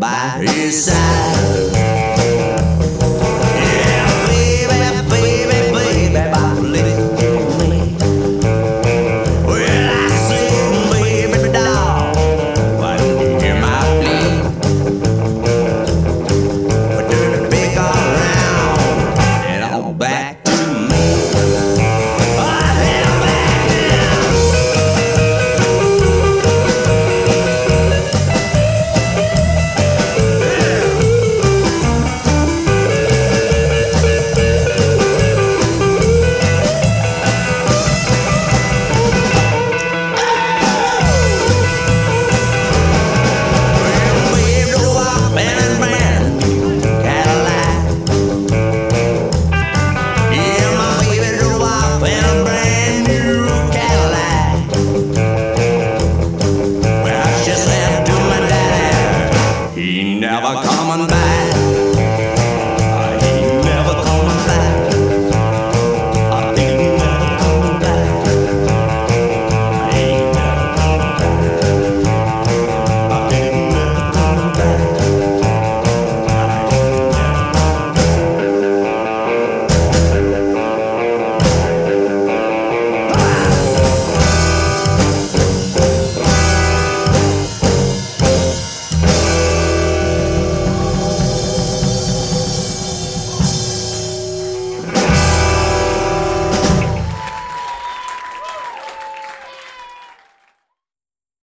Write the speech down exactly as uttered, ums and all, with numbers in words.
by his side. Yeah, baby, baby, baby, believe me. Well, I said, baby doll, why don't you hear my plea? But turn the big around and on back to me. Never coming back.